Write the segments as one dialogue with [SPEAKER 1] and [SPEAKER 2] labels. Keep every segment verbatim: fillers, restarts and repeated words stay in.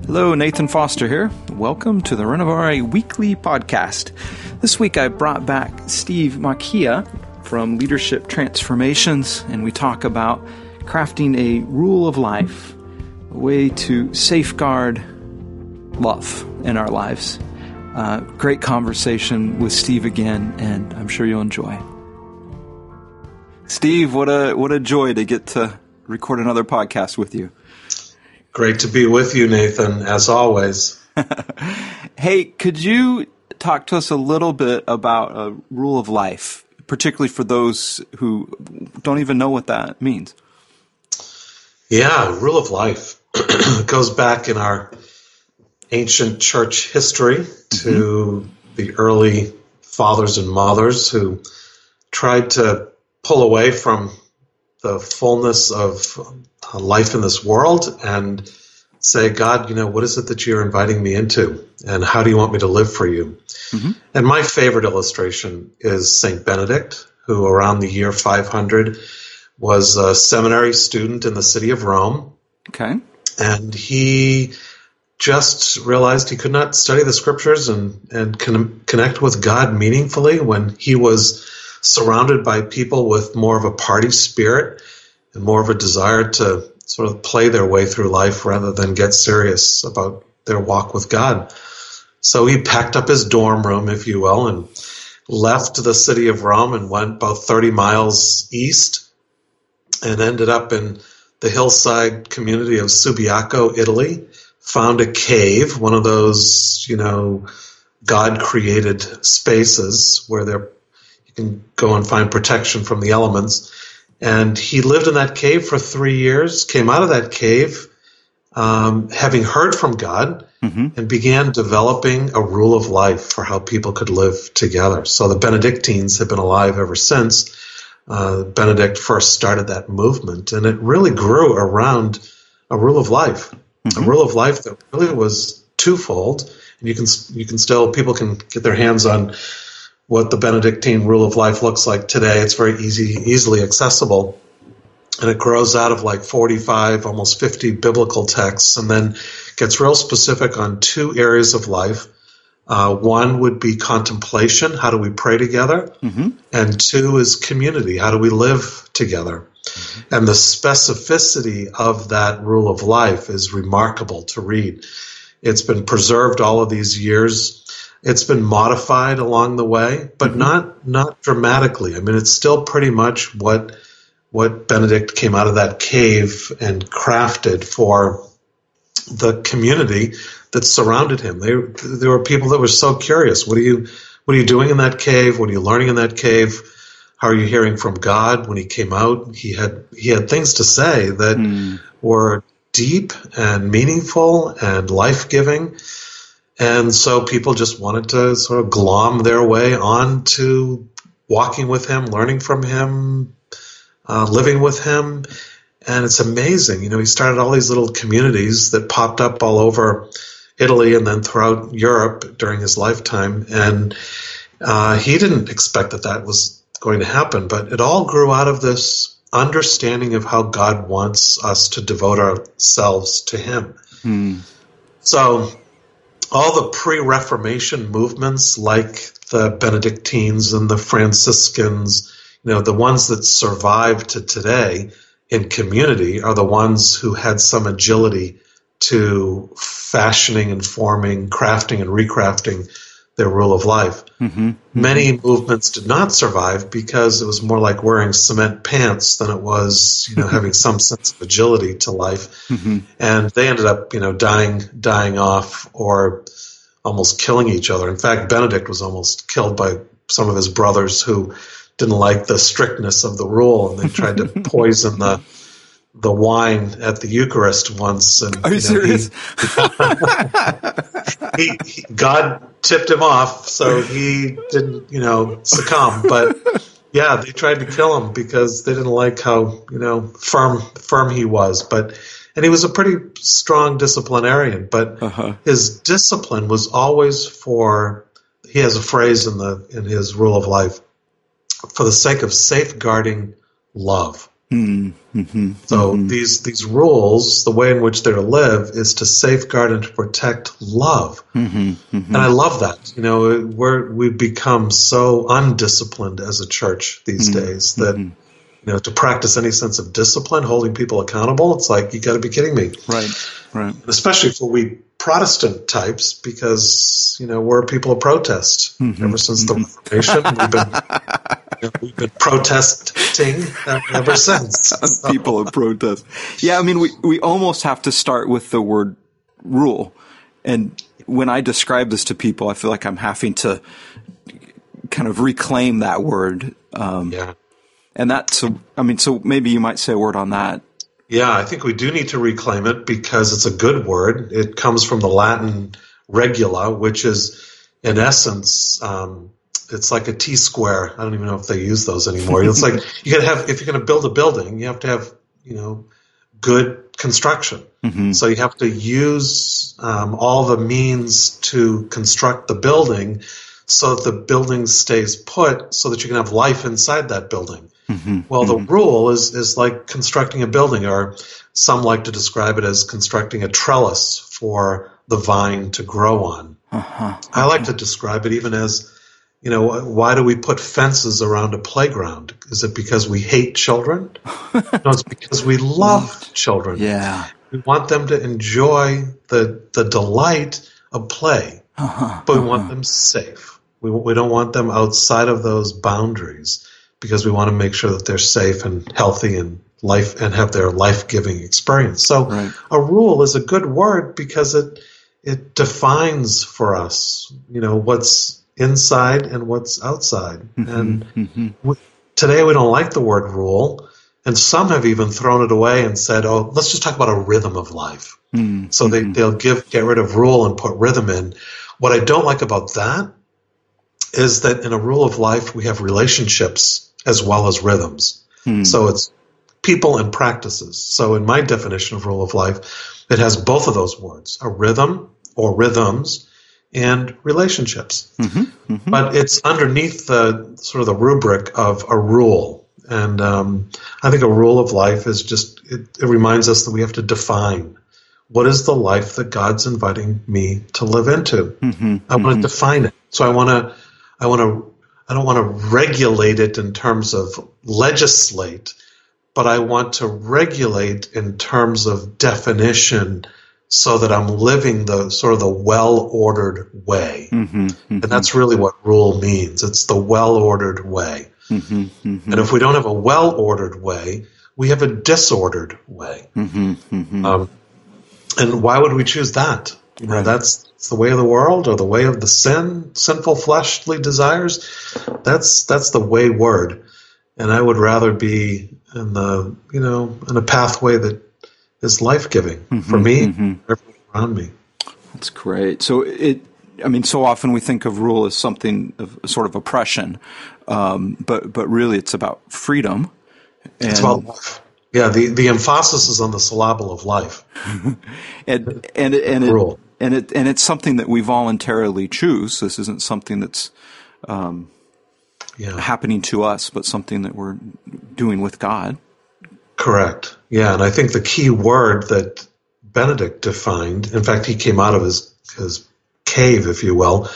[SPEAKER 1] Hello, Nathan Foster here. Welcome to the Renovare Weekly Podcast. This week I brought back Steve Makia from Leadership Transformations, and we talk about crafting a rule of life, a way to safeguard love in our lives. Uh, great conversation with Steve again, and I'm sure you'll enjoy. Steve, what a what a joy to get to record another podcast with you.
[SPEAKER 2] Great to be with you, Nathan, as always.
[SPEAKER 1] Hey, could you talk to us a little bit about a rule of life, particularly for those who don't even know what that means?
[SPEAKER 2] Yeah, rule of life. It goes back in our ancient church history to mm-hmm. the early fathers and mothers who tried to pull away from the fullness of life in this world and say, God, you know, what is it that you're inviting me into? And how do you want me to live for you? Mm-hmm. And my favorite illustration is Saint Benedict, who around the year five hundred was a seminary student in the city of Rome.
[SPEAKER 1] Okay.
[SPEAKER 2] And he just realized he could not study the scriptures and, and con- connect with God meaningfully when he was surrounded by people with more of a party spirit and more of a desire to sort of play their way through life rather than get serious about their walk with God. So he packed up his dorm room, if you will, and left the city of Rome and went about thirty miles east and ended up in the hillside community of Subiaco, Italy, found a cave, one of those, you know, God-created spaces where there you can go and find protection from the elements. And he lived in that cave for three years, came out of that cave um, having heard from God, mm-hmm. and began developing a rule of life for how people could live together. So the Benedictines have been alive ever since. Uh, Benedict first started that movement, and it really grew around a rule of life, mm-hmm. a rule of life that really was twofold. And you can you can still, people can get their hands on what the Benedictine rule of life looks like today. It's very easy, easily accessible. And it grows out of like forty-five, almost fifty biblical texts, and then gets real specific on two areas of life. Uh, one would be contemplation. How do we pray together? Mm-hmm. And two is community. How do we live together? Mm-hmm. And the specificity of that rule of life is remarkable to read. It's been preserved all of these years. It's been modified along the way, but mm-hmm. not not dramatically. I mean, it's still pretty much what what Benedict came out of that cave and crafted for the community that surrounded him. They, there were people that were so curious. What are you what are you doing in that cave? What are you learning in that cave? How are you hearing from God? When he came out, he had he had things to say that mm. were deep and meaningful and life-giving. And so people just wanted to sort of glom their way on to walking with him, learning from him, uh, living with him. And it's amazing. You know, he started all these little communities that popped up all over Italy and then throughout Europe during his lifetime. And uh, he didn't expect that that was going to happen. But it all grew out of this understanding of how God wants us to devote ourselves to him. Hmm. So all the pre-Reformation movements like the Benedictines and the Franciscans, you know, the ones that survive to today in community are the ones who had some agility to fashioning and forming, crafting and recrafting their rule of life. Mm-hmm. Mm-hmm. Many movements did not survive because it was more like wearing cement pants than it was, you know, having some sense of agility to life. Mm-hmm. And they ended up, you know, dying, dying off or almost killing each other. In fact, Benedict was almost killed by some of his brothers who didn't like the strictness of the rule, and they tried to poison the the wine at the Eucharist once. And,
[SPEAKER 1] Are you, you know, serious?
[SPEAKER 2] He, he, he, God tipped him off, so he didn't, you know, succumb. But yeah, they tried to kill him because they didn't like how, you know, firm firm he was. But and he was a pretty strong disciplinarian. But uh-huh. his discipline was always for. He has a phrase in the in his rule of life, for the sake of safeguarding love.
[SPEAKER 1] Mm-hmm.
[SPEAKER 2] So
[SPEAKER 1] Mm-hmm.
[SPEAKER 2] these these rules, the way in which they're to live, is to safeguard and to protect love.
[SPEAKER 1] Mm-hmm. Mm-hmm.
[SPEAKER 2] And I love that. You know, we're we've become so undisciplined as a church these
[SPEAKER 1] Mm-hmm.
[SPEAKER 2] days that, you know, to practice any sense of discipline, holding people accountable, it's like, you got to be kidding me.
[SPEAKER 1] Right, right.
[SPEAKER 2] And especially for we Protestant types, because, you know, we're people of protest.
[SPEAKER 1] Mm-hmm.
[SPEAKER 2] Ever since the Reformation, we've been you know, we've been protesting ever since. So.
[SPEAKER 1] People of protest. Yeah, I mean, we, we almost have to start with the word rule. And when I describe this to people, I feel like I'm having to kind of reclaim that word. Um,
[SPEAKER 2] yeah.
[SPEAKER 1] And that's, I mean, so maybe you might say a word on that.
[SPEAKER 2] Yeah, I think we do need to reclaim it because it's a good word. It comes from the Latin regula, which is, in essence, um, it's like a T square. I don't even know if they use those anymore. It's like you got to have, if you're going to build a building, you have to have, you know, good construction.
[SPEAKER 1] Mm-hmm.
[SPEAKER 2] So you have to use um, all the means to construct the building so that the building stays put, so that you can have life inside that building.
[SPEAKER 1] Mm-hmm.
[SPEAKER 2] Well,
[SPEAKER 1] mm-hmm.
[SPEAKER 2] the rule is is like constructing a building, or some like to describe it as constructing a trellis for the vine to grow on.
[SPEAKER 1] Uh-huh.
[SPEAKER 2] I like to describe it even as, you know, why do we put fences around a playground? Is it because we hate children? No, it's because we love children.
[SPEAKER 1] Yeah.
[SPEAKER 2] We want them to enjoy the the delight of play,
[SPEAKER 1] uh-huh.
[SPEAKER 2] but we
[SPEAKER 1] uh-huh.
[SPEAKER 2] want them safe. We we don't want them outside of those boundaries, because we want to make sure that they're safe and healthy and life and have their life-giving experience. So
[SPEAKER 1] right.
[SPEAKER 2] a rule is a good word because it it defines for us, you know, what's inside and what's outside.
[SPEAKER 1] Mm-hmm.
[SPEAKER 2] And
[SPEAKER 1] mm-hmm.
[SPEAKER 2] we, today we don't like the word rule, and some have even thrown it away and said, "Oh, let's just talk about a rhythm of life."
[SPEAKER 1] Mm-hmm.
[SPEAKER 2] So they they'll give get rid of rule and put rhythm in. What I don't like about that is that in a rule of life we have relationships as well as rhythms.
[SPEAKER 1] Hmm.
[SPEAKER 2] So it's people and practices. So in my definition of rule of life, it has both of those words, a rhythm or rhythms and relationships.
[SPEAKER 1] Mm-hmm. Mm-hmm.
[SPEAKER 2] But it's underneath the sort of the rubric of a rule. And um, I think a rule of life is just, it, it reminds us that we have to define what is the life that God's inviting me to live into.
[SPEAKER 1] Mm-hmm.
[SPEAKER 2] I want
[SPEAKER 1] mm-hmm.
[SPEAKER 2] to define it. So I want to, I want to, I don't want to regulate it in terms of legislate, but I want to regulate in terms of definition, so that I'm living the sort of the well-ordered way.
[SPEAKER 1] Mm-hmm. Mm-hmm.
[SPEAKER 2] And that's really what rule means. It's the well-ordered way.
[SPEAKER 1] Mm-hmm. Mm-hmm.
[SPEAKER 2] And if we don't have a well-ordered way, we have a disordered way.
[SPEAKER 1] Mm-hmm. Mm-hmm.
[SPEAKER 2] Um, and why would we choose that? You know,
[SPEAKER 1] right.
[SPEAKER 2] that's it's the way of the world, or the way of the sin, sinful fleshly desires. That's that's the wayward, and I would rather be in the you know in a pathway that is life giving
[SPEAKER 1] mm-hmm,
[SPEAKER 2] for me,
[SPEAKER 1] mm-hmm.
[SPEAKER 2] everyone around me.
[SPEAKER 1] That's great. So it, I mean, so often we think of rule as something of sort of oppression, um, but but really it's about freedom. And
[SPEAKER 2] it's about life. Yeah, the, the emphasis is on the syllable of life.
[SPEAKER 1] and and and it,
[SPEAKER 2] rule.
[SPEAKER 1] and it and it's something that we voluntarily choose. This isn't something that's um,
[SPEAKER 2] yeah.
[SPEAKER 1] happening to us, but something that we're doing with God.
[SPEAKER 2] Correct. Yeah, and I think the key word that Benedict defined, in fact, he came out of his, his cave, if you will,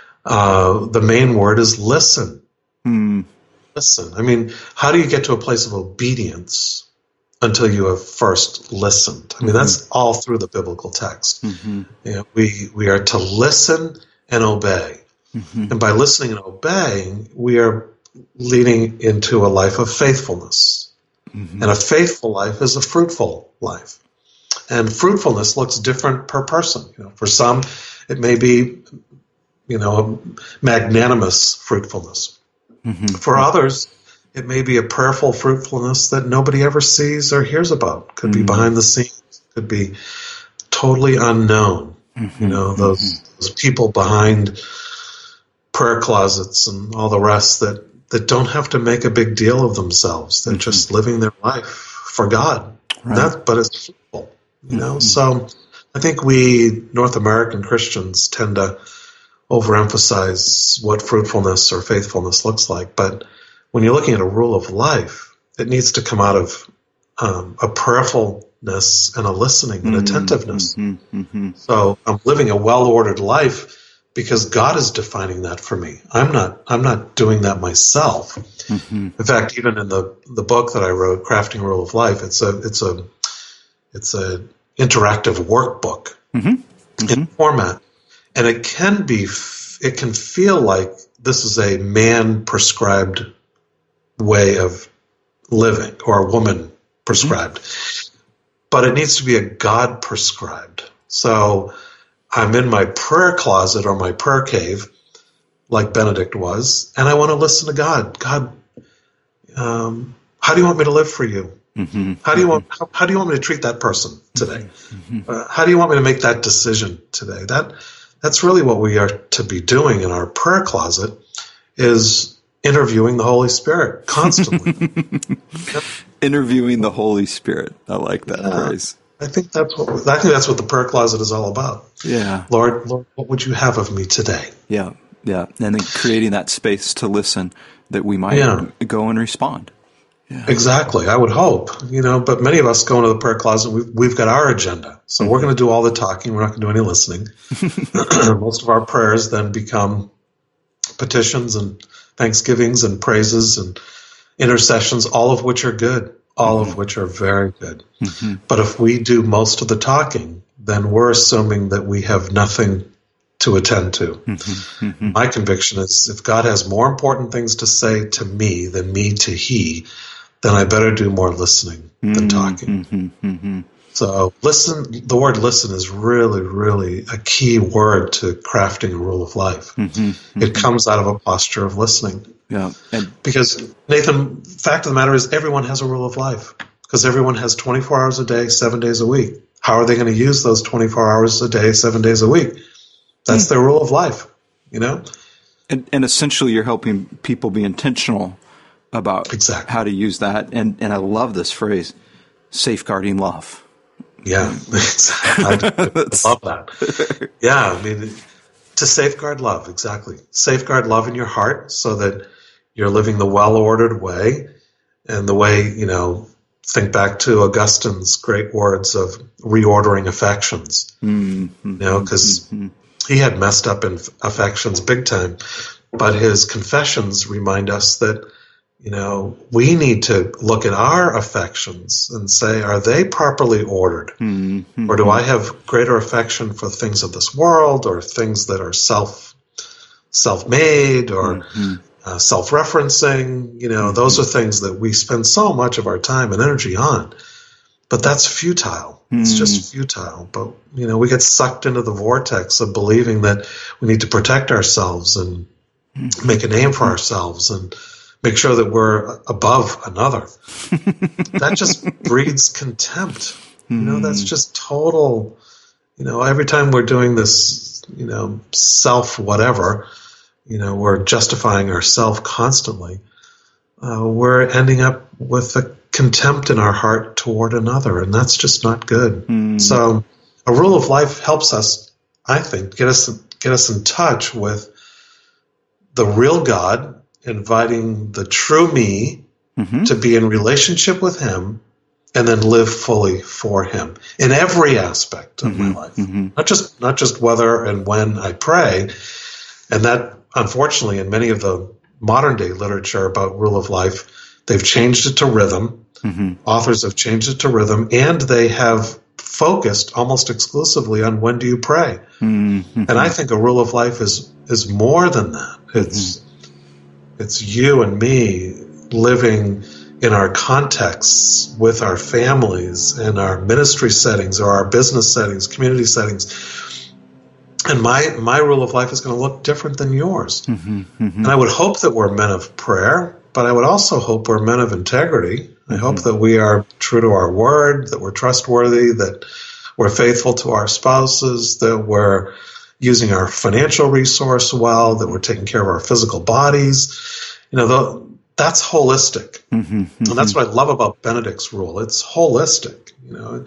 [SPEAKER 2] uh, the main word is listen.
[SPEAKER 1] Hmm.
[SPEAKER 2] Listen. I mean, how do you get to a place of obedience until you have first listened? I mean, mm-hmm. that's all through the biblical text.
[SPEAKER 1] Mm-hmm.
[SPEAKER 2] You know, we, we are to listen and obey.
[SPEAKER 1] Mm-hmm.
[SPEAKER 2] And by listening and obeying, we are leading into a life of faithfulness. Mm-hmm. And a faithful life is a fruitful life. And fruitfulness looks different per person. You know, for some, it may be, you know, a magnanimous fruitfulness. Mm-hmm. For others, it may be a prayerful fruitfulness that nobody ever sees or hears about. Could mm-hmm. be behind the scenes. Could be totally unknown. Mm-hmm. You know, those, mm-hmm. those people behind prayer closets and all the rest that, that don't have to make a big deal of themselves. They're mm-hmm. just living their life for God. Right. That, but it's fruitful. You know, mm-hmm. so I think we North American Christians tend to overemphasize what fruitfulness or faithfulness looks like. But when you're looking at a rule of life, it needs to come out of um, a prayerfulness and a listening and
[SPEAKER 1] Mm-hmm,
[SPEAKER 2] attentiveness.
[SPEAKER 1] mm-hmm, mm-hmm.
[SPEAKER 2] So I'm living a well-ordered life because God is defining that for me. I'm not I'm not doing that myself.
[SPEAKER 1] Mm-hmm.
[SPEAKER 2] In fact, even in the, the book that I wrote, Crafting a Rule of Life, it's a it's a it's a interactive workbook
[SPEAKER 1] Mm-hmm. Mm-hmm.
[SPEAKER 2] in format, and it can be it can feel like this is a man prescribed way of living or a woman prescribed, mm-hmm. but it needs to be a God prescribed. So I'm in my prayer closet or my prayer cave, like Benedict was, and I want to listen to God. God, um, how do you want me to live for you?
[SPEAKER 1] Mm-hmm.
[SPEAKER 2] How do you want? How, how do you want me to treat that person today?
[SPEAKER 1] Mm-hmm.
[SPEAKER 2] Uh, how do you want me to make that decision today? That that's really what we are to be doing in our prayer closet, is interviewing the Holy Spirit constantly. Yep.
[SPEAKER 1] Interviewing the Holy Spirit. I like that
[SPEAKER 2] Yeah.
[SPEAKER 1] phrase.
[SPEAKER 2] I think that's what I think that's what the prayer closet is all about.
[SPEAKER 1] Yeah.
[SPEAKER 2] Lord, Lord, what would you have of me today?
[SPEAKER 1] Yeah. Yeah. And then creating that space to listen that we might
[SPEAKER 2] Yeah.
[SPEAKER 1] go and respond. Yeah.
[SPEAKER 2] Exactly. I would hope, you know, but many of us go into the prayer closet. We've, we've got our agenda. So mm-hmm. we're going to do all the talking. We're not going to do any listening. Most of our prayers then become petitions and thanksgivings and praises and intercessions, all of which are good, all mm-hmm. of which are very good. Mm-hmm. But if we do most of the talking, then we're assuming that we have nothing to attend to. Mm-hmm. Mm-hmm. My conviction is if God has more important things to say to me than me to he, then I better do more listening mm-hmm. than talking. Mm-hmm. Mm-hmm. So listen, the word listen is really, really a key word to crafting a rule of life. Mm-hmm. Mm-hmm. It comes out of a posture of listening.
[SPEAKER 1] Yeah. And
[SPEAKER 2] because, Nathan, fact of the matter is everyone has a rule of life because everyone has twenty-four hours a day, seven days a week. How are they going to use those twenty-four hours a day, seven days a week? That's mm-hmm. their rule of life, you know?
[SPEAKER 1] And, and essentially you're helping people be intentional about
[SPEAKER 2] exactly.
[SPEAKER 1] how to use that. And, and I love this phrase, safeguarding love.
[SPEAKER 2] Yeah, I, I love that. Yeah, I mean, to safeguard love, exactly. Safeguard love in your heart so that you're living the well-ordered way and the way, you know, think back to Augustine's great words of reordering affections, mm-hmm. you know, because mm-hmm. he had messed up in affections big time, but his confessions remind us that, you know, we need to look at our affections and say, are they properly ordered? Mm-hmm. Or do I have greater affection for things of this world or things that are self, self-made or mm-hmm. uh, self-referencing? You know, mm-hmm. those are things that we spend so much of our time and energy on. But that's futile. Mm-hmm. It's just futile. But, you know, we get sucked into the vortex of believing that we need to protect ourselves and mm-hmm. make a name for ourselves and make sure that we're above another. That just breeds contempt. You know, that's just total, you know, every time we're doing this, you know, self whatever, you know, we're justifying ourselves constantly. Uh, we're ending up with a contempt in our heart toward another, and that's just not good. Mm. So a rule of life helps us, I think, get us get us in touch with the real God, inviting the true me mm-hmm. to be in relationship with him and then live fully for him in every aspect of mm-hmm. my life. Mm-hmm. Not just not just whether and when I pray. And that, unfortunately, in many of the modern day literature about rule of life, they've changed it to rhythm. Mm-hmm. Authors have changed it to rhythm, and they have focused almost exclusively on when do you pray. Mm-hmm. And I think a rule of life is is more than that. It's mm-hmm. It's you and me living in our contexts with our families and our ministry settings or our business settings, community settings. And my, my rule of life is going to look different than yours. Mm-hmm, mm-hmm. And I would hope that we're men of prayer, but I would also hope we're men of integrity. I mm-hmm. hope that we are true to our word, that we're trustworthy, that we're faithful to our spouses, that we're using our financial resource well, that we're taking care of our physical bodies. You know, the, that's holistic. Mm-hmm, mm-hmm. And that's what I love about Benedict's rule. It's holistic. You know,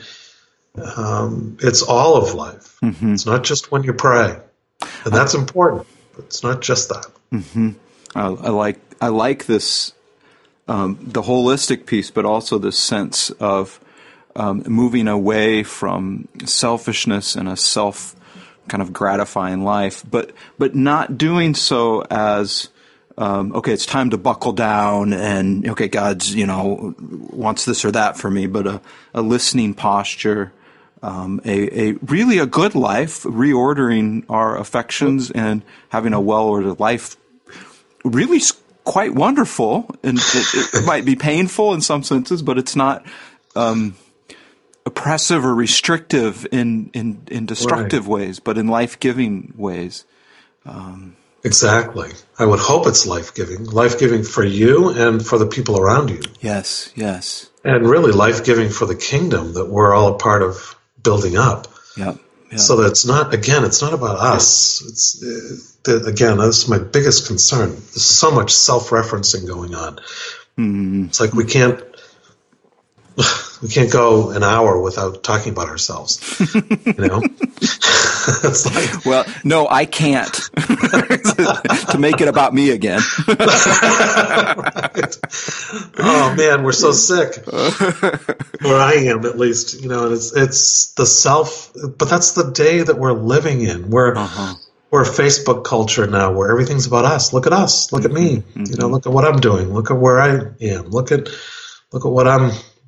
[SPEAKER 2] um, it's all of life. Mm-hmm. It's not just when you pray. And that's I, important, but it's not just that.
[SPEAKER 1] Mm-hmm. I, I like I like this um, the holistic piece, but also the sense of um, moving away from selfishness and a self kind of gratifying life, but but not doing so as um, okay, it's time to buckle down and okay, God's you know wants this or that for me, but a, a listening posture. Um, a, a really a good life, reordering our affections and having a well-ordered life, really quite wonderful. And it, it might be painful in some senses, but it's not um, oppressive or restrictive in in, in destructive right. ways, but in life-giving ways. Um,
[SPEAKER 2] exactly. I would hope it's life-giving, life-giving for you and for the people around you.
[SPEAKER 1] Yes, yes,
[SPEAKER 2] and really life-giving for the kingdom that we're all a part of. Building up,
[SPEAKER 1] yeah, yeah.
[SPEAKER 2] So that it's not, again, it's not about us. It's uh, again, that's my biggest concern. There's so much self-referencing going on.
[SPEAKER 1] Mm-hmm.
[SPEAKER 2] It's like we can't, we can't go an hour without talking about ourselves. You know, it's like,
[SPEAKER 1] well, no, I can't to make it about me again.
[SPEAKER 2] Right. Oh man, we're so sick. Where I am, at least, you know, and it's it's the self. But that's the day that we're living in. We're uh-huh. we're a Facebook culture now, where everything's about us. Look at us. Look at me. Mm-hmm. You know, look at what I'm doing. Look at where I am. Look at look at what I'm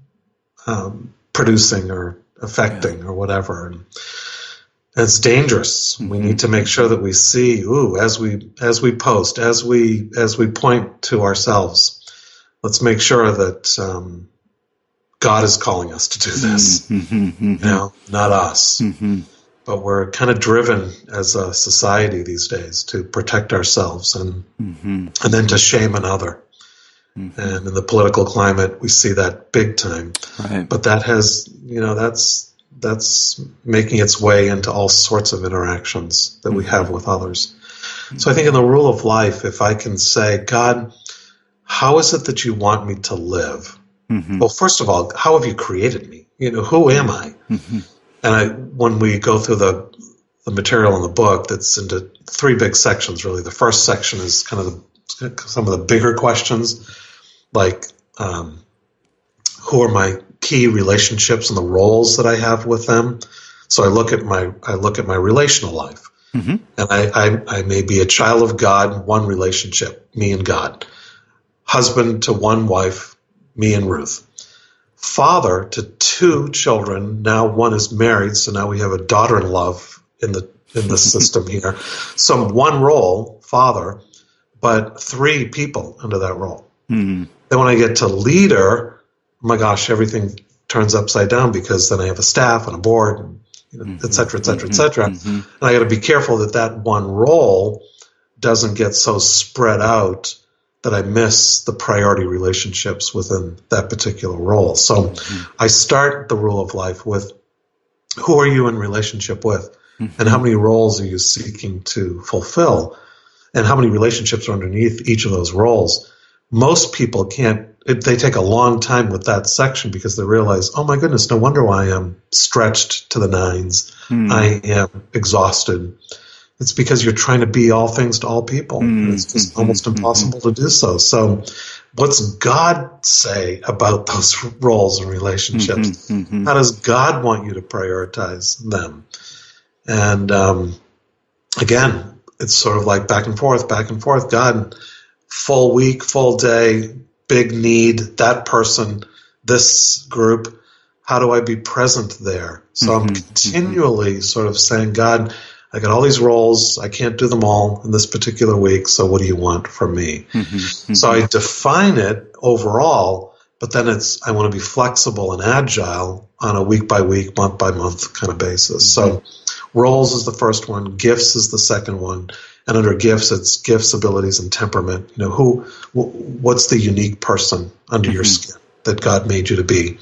[SPEAKER 2] um, producing or affecting yeah. or whatever. And it's dangerous. Mm-hmm. We need to make sure that we see, ooh, as we as we post, as we as we point to ourselves, let's make sure that um, God is calling us to do this.
[SPEAKER 1] Mm-hmm. Mm-hmm.
[SPEAKER 2] You know, not us.
[SPEAKER 1] Mm-hmm.
[SPEAKER 2] But we're kind of driven as a society these days to protect ourselves and
[SPEAKER 1] mm-hmm.
[SPEAKER 2] and then to shame another. Mm-hmm. And in the political climate, we see that big time.
[SPEAKER 1] Right.
[SPEAKER 2] But that has, you know, that's that's making its way into all sorts of interactions that mm-hmm. we have with others. Mm-hmm. So I think in the rule of life, if I can say, God, how is it that you want me to live?
[SPEAKER 1] Mm-hmm.
[SPEAKER 2] Well, first of all, how have you created me? You know, who am I?
[SPEAKER 1] Mm-hmm.
[SPEAKER 2] And I, when we go through the the material in the book, that's into three big sections, really. The first section is kind of the, some of the bigger questions, like um, who are my key relationships and the roles that I have with them. So I look at my I look at my relational life,
[SPEAKER 1] mm-hmm.
[SPEAKER 2] and I, I I may be a child of God, one relationship, me and God, husband to one wife, me and Ruth. Father to two children. Now one is married, so now we have a daughter-in-law in the in the system here. So one role, father, but three people under that role.
[SPEAKER 1] Mm-hmm.
[SPEAKER 2] Then when I get to leader, oh my gosh, everything turns upside down because then I have a staff and a board, and, you know, mm-hmm. et cetera, et cetera, et cetera.
[SPEAKER 1] Mm-hmm.
[SPEAKER 2] And I got to be careful that that one role doesn't get so spread out that I miss the priority relationships within that particular role. So
[SPEAKER 1] mm-hmm.
[SPEAKER 2] I start the rule of life with who are you in relationship with,
[SPEAKER 1] mm-hmm.
[SPEAKER 2] and how many roles are you seeking to fulfill, and how many relationships are underneath each of those roles. Most people can't, it, they take a long time with that section because they realize, oh my goodness, no wonder why I'm stretched to the nines.
[SPEAKER 1] Mm-hmm.
[SPEAKER 2] I am exhausted. It's because you're trying to be all things to all people.
[SPEAKER 1] Mm-hmm.
[SPEAKER 2] It's just almost impossible to do so. So what's God say about those roles and relationships?
[SPEAKER 1] Mm-hmm.
[SPEAKER 2] How does God want you to prioritize them? And um, again, it's sort of like back and forth, back and forth. God, full week, full day, big need, that person, this group. How do I be present there? So
[SPEAKER 1] Mm-hmm.
[SPEAKER 2] I'm continually sort of saying, God, I got all these roles. I can't do them all in this particular week. So what do you want from me?
[SPEAKER 1] Mm-hmm. Mm-hmm.
[SPEAKER 2] So I define it overall, but then it's, I want to be flexible and agile on a week by week, month by month kind of basis.
[SPEAKER 1] Mm-hmm.
[SPEAKER 2] So roles is the first one. Gifts is the second one. And under gifts, it's gifts, abilities, and temperament. You know, who, what's the unique person under
[SPEAKER 1] mm-hmm.
[SPEAKER 2] your skin that God made you to be?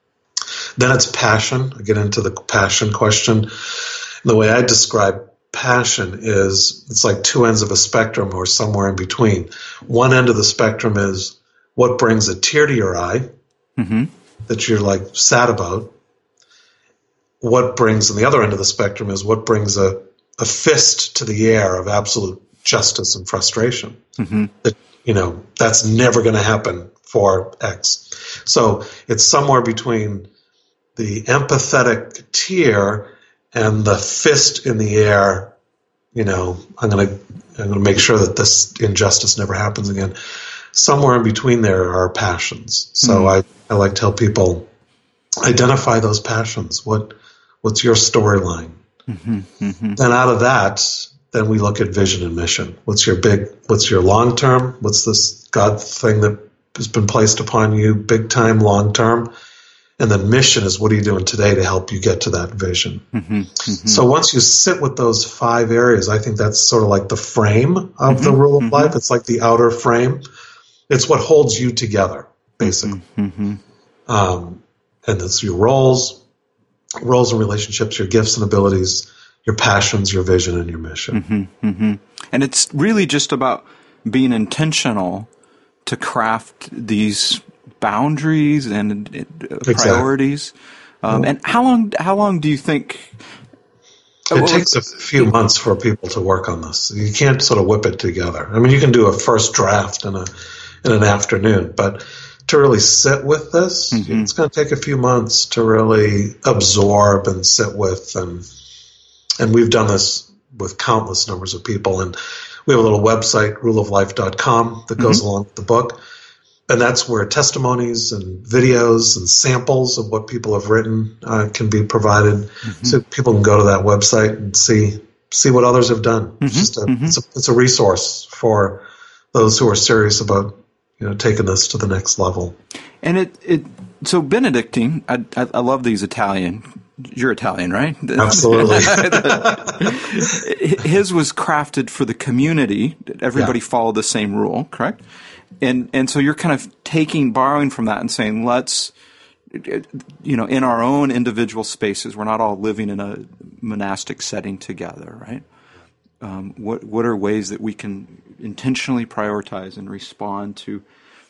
[SPEAKER 2] Then it's passion. I get into the passion question. The way I describe passion is it's like two ends of a spectrum or somewhere in between. One end of the spectrum is what brings a tear to your eye
[SPEAKER 1] mm-hmm.
[SPEAKER 2] that you're like sad about. What brings, on the other end of the spectrum, is what brings a, a fist to the air of absolute justice and frustration.
[SPEAKER 1] Mm-hmm.
[SPEAKER 2] That, you know, that's never going to happen for X. So it's somewhere between the empathetic tear and the fist in the air. You know, I'm going to I'm going to make sure that this injustice never happens again. Somewhere in between there are passions. So mm-hmm. I, I like to help people identify those passions. What what's your storyline? Mm-hmm. Mm-hmm. Then out of that, then we look at vision and mission. What's your big? What's your long term? What's this God thing that has been placed upon you, big time, long term? And then mission is what are you doing today to help you get to that vision? Mm-hmm, mm-hmm. So once you sit with those five areas, I think that's sort of like the frame of mm-hmm, the rule of mm-hmm. life. It's like the outer frame. It's what holds you together, basically. Mm-hmm. Um, and it's your roles, roles and relationships, your gifts and abilities, your passions, your vision, and your mission.
[SPEAKER 1] Mm-hmm, mm-hmm. And it's really just about being intentional to craft these boundaries and uh, priorities. Exactly. Um, and how long? How long do you think?
[SPEAKER 2] It well, takes a few it, months for people to work on this. You can't sort of whip it together. I mean, you can do a first draft in a in an afternoon, but to really sit with this, mm-hmm. it's going to take a few months to really absorb and sit with. And and we've done this with countless numbers of people. And we have a little website, rule of life dot com, that goes mm-hmm. along with the book. And that's where testimonies and videos and samples of what people have written uh, can be provided. Mm-hmm. So people can go to that website and see see what others have done. Mm-hmm. It's just a, mm-hmm. it's a it's a resource for those who are serious about you know taking this to the next level.
[SPEAKER 1] And it it so Benedictine, I I, I love these Italian. You're Italian, right?
[SPEAKER 2] Absolutely.
[SPEAKER 1] His was crafted for the community. Everybody yeah. followed the same rule, correct? And and so you're kind of taking, borrowing from that and saying, let's, you know, in our own individual spaces, we're not all living in a monastic setting together, right? Um, what what are ways that we can intentionally prioritize and respond to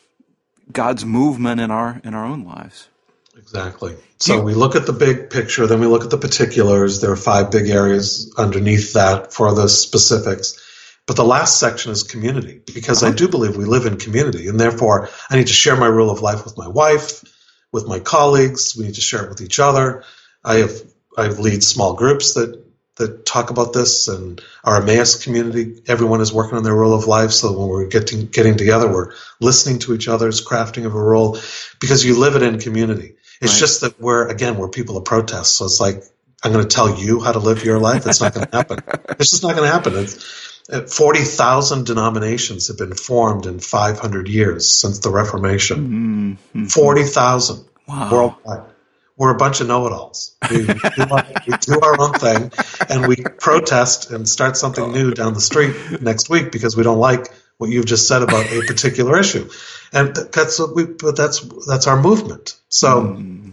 [SPEAKER 1] God's movement in our in our own lives?
[SPEAKER 2] Exactly. So we look at the big picture, then we look at the particulars. There are five big areas underneath that for the specifics. But the last section is community, because I do believe we live in community, and therefore I need to share my rule of life with my wife, with my colleagues. We need to share it with each other. I have I lead small groups that that talk about this, and our Emmaus community, everyone is working on their rule of life. So when we're getting getting together, we're listening to each other's crafting of a rule, because you live it in community. It's right. just that we're again we're people of protest. So it's like, I'm going to tell you how to live your life. It's not going to happen. It's just not going to happen. It's, forty thousand denominations have been formed in five hundred years since the Reformation. Mm-hmm. forty thousand wow. worldwide. We're a bunch of know-it-alls. We, we, do our, we do our own thing, and we protest and start something new down the street next week because we don't like what you've just said about a particular issue. And that's what we. But that's that's our movement. So mm.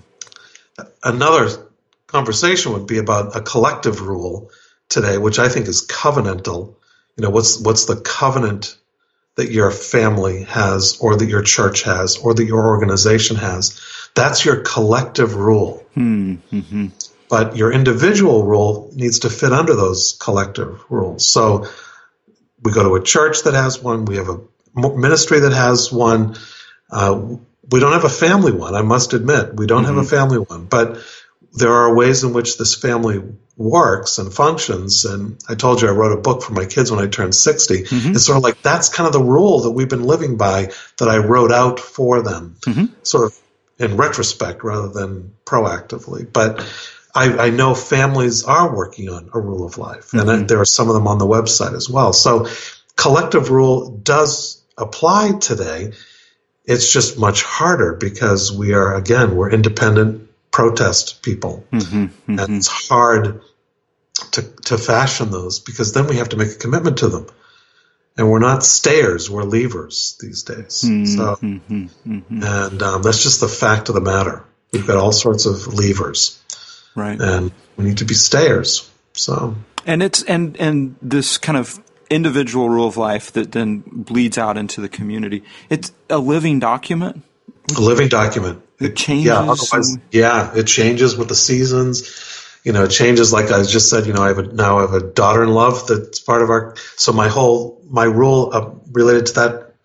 [SPEAKER 2] another conversation would be about a collective rule today, which I think is covenantal. You know, what's what's the covenant that your family has, or that your church has, or that your organization has? That's your collective rule. Mm-hmm. But your individual rule needs to fit under those collective rules. So we go to a church that has one. We have a ministry that has one. Uh, we don't have a family one, I must admit. We don't mm-hmm. have a family one. But there are ways in which this family works and functions. And I told you I wrote a book for my kids when I turned sixty. Mm-hmm. It's sort of like that's kind of the rule that we've been living by that I wrote out for them, mm-hmm. sort of in retrospect rather than proactively. But I, I know families are working on a rule of life, mm-hmm. and I, there are some of them on the website as well. So collective rule does apply today. It's just much harder because we are, again, we're independent protest people. Mm-hmm, mm-hmm. And it's hard to to fashion those because then we have to make a commitment to them. And we're not stayers, we're leavers these days. Mm-hmm, so, mm-hmm. And um, that's just the fact of the matter. We've got all sorts of leavers.
[SPEAKER 1] Right.
[SPEAKER 2] And we need to be stayers. So
[SPEAKER 1] And it's and and this kind of individual rule of life that then bleeds out into the community. It's a living document.
[SPEAKER 2] A living document.
[SPEAKER 1] It changes.
[SPEAKER 2] Yeah, otherwise, yeah, it changes with the seasons. You know, it changes. Like I just said, you know, I have a, now I have a daughter-in-law that's part of our. So my whole my rule uh, related to that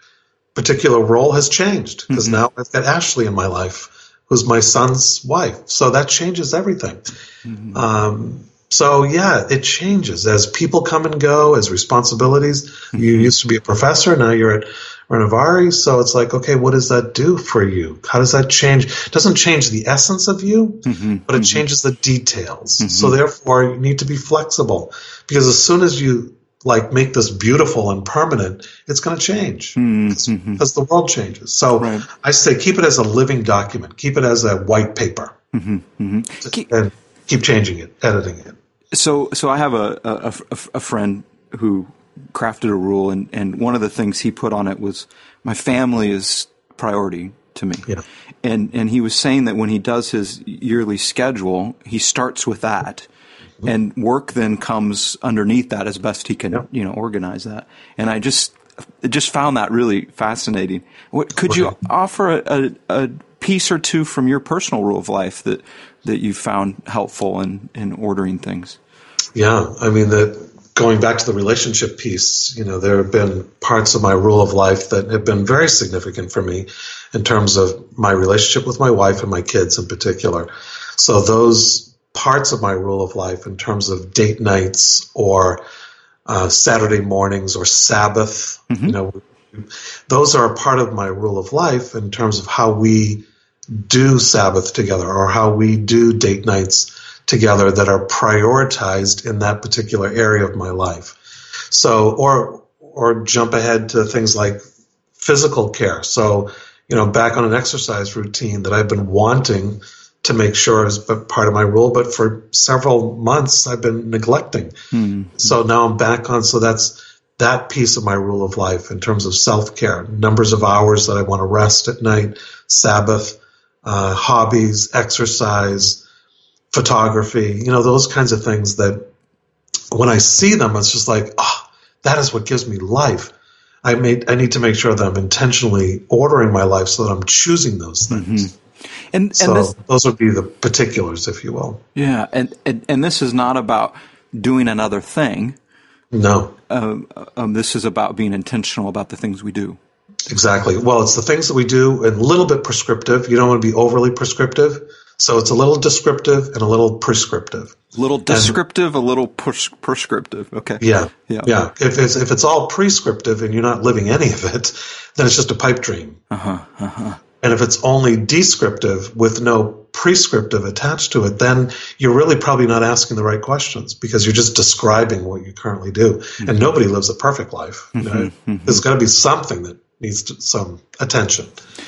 [SPEAKER 2] particular role has changed because mm-hmm. now I've got Ashley in my life, who's my son's wife. So that changes everything. Mm-hmm. Um, so yeah, it changes as people come and go, as responsibilities. Mm-hmm. You used to be a professor, now you're at Renovaré. So it's like, okay, what does that do for you? How does that change? It doesn't change the essence of you, mm-hmm. but it mm-hmm. changes the details. Mm-hmm. So therefore, you need to be flexible because as soon as you like make this beautiful and permanent, it's going to change mm-hmm. as the world changes. So right. I say keep it as a living document. Keep it as a white paper, mm-hmm. Mm-hmm. Keep, and keep changing it, editing it.
[SPEAKER 1] So, so I have a, a, a friend who crafted a rule, and, and one of the things he put on it was, my family is priority to me. Yeah. And, and he was saying that when he does his yearly schedule, he starts with that. Mm-hmm. And work then comes underneath that as best he can, yeah. you know, organize that. And I just, just found that really fascinating. What, could you offer a, a, a piece or two from your personal rule of life that, that you found helpful in, in ordering things?
[SPEAKER 2] Yeah, I mean, that going back to the relationship piece, you know, there have been parts of my rule of life that have been very significant for me in terms of my relationship with my wife and my kids in particular. So those parts of my rule of life in terms of date nights or uh, Saturday mornings or Sabbath, mm-hmm. you know, those are a part of my rule of life in terms of how we do Sabbath together or how we do date nights together that are prioritized in that particular area of my life. So, or, or jump ahead to things like physical care. So, you know, back on an exercise routine that I've been wanting to make sure is part of my rule, but for several months I've been neglecting. Mm-hmm. So now I'm back on. So that's that piece of my rule of life in terms of self-care, numbers of hours that I want to rest at night, Sabbath, Uh, hobbies, exercise, photography, you know, those kinds of things that when I see them, it's just like, oh, that is what gives me life. I made, I need to make sure that I'm intentionally ordering my life so that I'm choosing those things. Mm-hmm. And, and so this, those would be the particulars, if you will.
[SPEAKER 1] Yeah. And, and, and this is not about doing another thing.
[SPEAKER 2] No.
[SPEAKER 1] Um, um, this is about being intentional about the things we do.
[SPEAKER 2] Exactly. Well, it's the things that we do and a little bit prescriptive. You don't want to be overly prescriptive. So it's a little descriptive and a little prescriptive.
[SPEAKER 1] A little descriptive, and, a little pres- prescriptive. Okay.
[SPEAKER 2] Yeah. Yeah. Yeah. If it's, if it's all prescriptive and you're not living any of it, then it's just a pipe dream. Uh-huh. Uh-huh. And if it's only descriptive with no prescriptive attached to it, then you're really probably not asking the right questions because you're just describing what you currently do. Mm-hmm. And nobody lives a perfect life. Mm-hmm. You know? Mm-hmm. There's got to be something that needs to, some attention.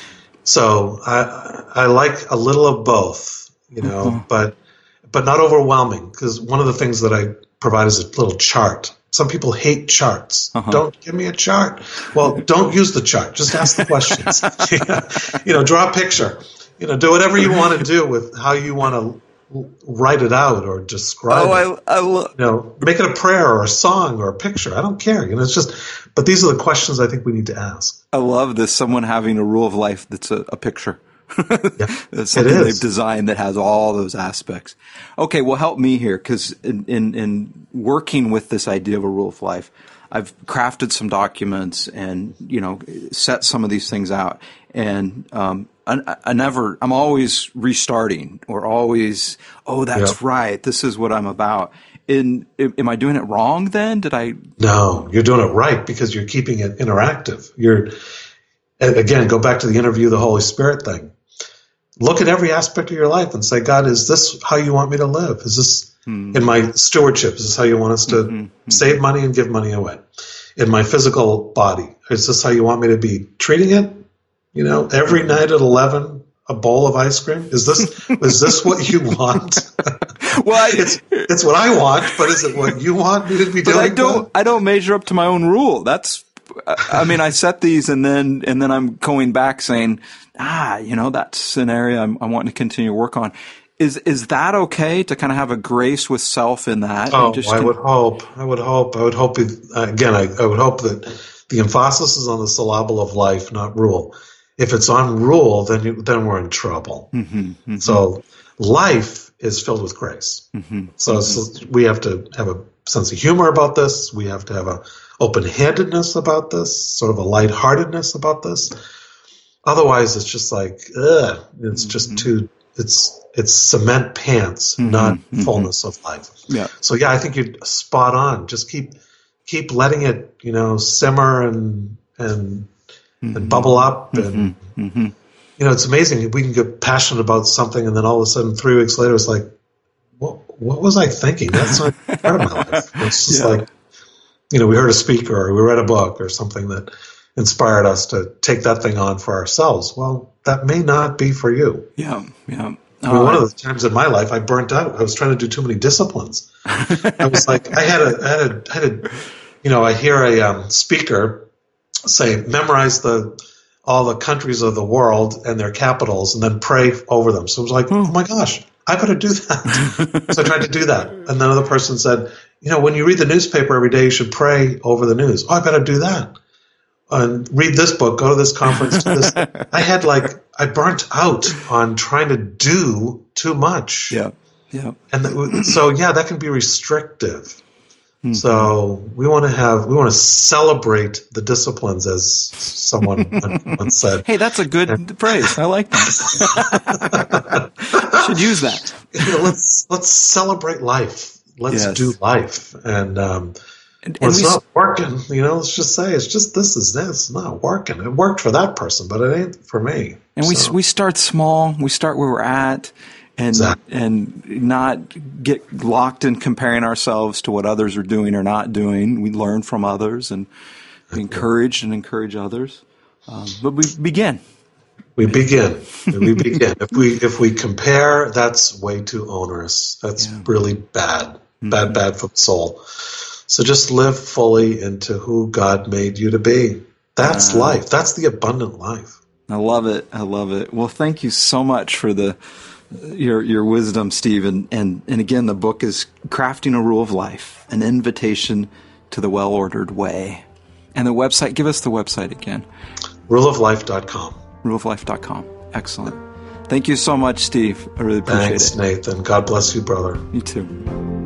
[SPEAKER 2] So I I like a little of both, you know, mm-hmm. but but not overwhelming because one of the things that I provide is a little chart. Some people hate charts. Uh-huh. Don't give me a chart. Well, don't use the chart. Just ask the questions. You know, draw a picture. You know, do whatever you want to do with how you want to write it out or describe oh, it. I, I lo- you know, make it a prayer or a song or a picture. I don't care. You know, it's just. But these are the questions I think we need to ask.
[SPEAKER 1] I love this. Someone having a rule of life that's a, a picture.
[SPEAKER 2] Yeah,
[SPEAKER 1] it's something they've designed that has all those aspects. Okay, well, help me here because in, in, in working with this idea of a rule of life, I've crafted some documents and, you know, set some of these things out. And um, I, I never, I'm always restarting or always, oh, that's yeah. right. This is what I'm about. In, am I doing it wrong then? Did I?
[SPEAKER 2] No, you're doing it right because you're keeping it interactive. You're, again, go back to the interview, the Holy Spirit thing. Look at every aspect of your life and say, God, is this how you want me to live? Is this hmm. in my stewardship? Is this how you want us to mm-hmm. save money and give money away? In my physical body, is this how you want me to be treating it? You know, every night at eleven, a bowl of ice cream? Is this is this what you want?
[SPEAKER 1] Well, I,
[SPEAKER 2] it's it's what I want, but is it what you want me to be doing?
[SPEAKER 1] But I don't I don't measure up to my own rule. That's I mean, I set these and then and then I'm going back saying, ah, you know, that's an area I'm, I'm wanting to continue to work on. Is is that okay to kind of have a grace with self in that?
[SPEAKER 2] Oh,
[SPEAKER 1] just
[SPEAKER 2] I
[SPEAKER 1] can...
[SPEAKER 2] would hope. I would hope. I would hope. It, again, I, I would hope that the emphasis is on the syllable of life, not rule. If it's on rule, then you, then we're in trouble. Mm-hmm, mm-hmm. So life is filled with grace. Mm-hmm, so, mm-hmm. so we have to have a sense of humor about this. We have to have a open-handedness about this, sort of a lightheartedness about this. Otherwise, it's just like, ugh, it's mm-hmm. just too, it's it's cement pants, mm-hmm. not mm-hmm. fullness of life.
[SPEAKER 1] Yeah.
[SPEAKER 2] So yeah, I think you're spot on. Just keep keep letting it, you know, simmer and and mm-hmm. and bubble up, and
[SPEAKER 1] mm-hmm. Mm-hmm.
[SPEAKER 2] you know, it's amazing. We can get passionate about something, and then all of a sudden, three weeks later, it's like, what what was I thinking? That's not part of my life. It's just yeah. like, you know, we heard a speaker or we read a book or something that inspired us to take that thing on for ourselves. Well, that may not be for you.
[SPEAKER 1] Yeah, yeah.
[SPEAKER 2] I mean, one of the times in my life I burnt out. I was trying to do too many disciplines. I was like, I had a, I had a, I had a, you know, I hear a um, speaker say, memorize the all the countries of the world and their capitals, and then pray over them. So I was like, oh my gosh, I better do that. So I tried to do that, and then another person said, you know, when you read the newspaper every day, you should pray over the news. Oh, I better do that. And read this book, go to this conference. To this. I had like, I burnt out on trying to do too much.
[SPEAKER 1] Yeah, yeah.
[SPEAKER 2] And th- so, yeah, that can be restrictive. Mm-hmm. So we want to have, we want to celebrate the disciplines, as someone once said.
[SPEAKER 1] Hey, that's a good and, phrase. I like that. Should use that.
[SPEAKER 2] You know, let's let's celebrate life. Let's yes. do life. And um, And, well, and it's we, not working, you know, let's just say it's just this is this. It's not working. It worked for that person, but it ain't for me.
[SPEAKER 1] And so. we we start small. We start where we're at, and exactly. and not get locked in comparing ourselves to what others are doing or not doing. We learn from others and we encourage and encourage others. Um, but we begin.
[SPEAKER 2] We begin. we begin. If we if we compare, that's way too onerous. That's yeah. really bad. Mm-hmm. Bad, bad for the soul. So just live fully into who God made you to be. That's uh, life. That's the abundant life.
[SPEAKER 1] I love it. I love it. Well, thank you so much for the your your wisdom, Steve. And, and, and again, the book is Crafting a Rule of Life, an invitation to the well-ordered way. And the website, give us the website again.
[SPEAKER 2] rule of life dot com.
[SPEAKER 1] rule of life dot com. Excellent. Thank you so much, Steve. I really appreciate
[SPEAKER 2] Thanks,
[SPEAKER 1] it.
[SPEAKER 2] Thanks, Nathan. God bless you, brother.
[SPEAKER 1] You too.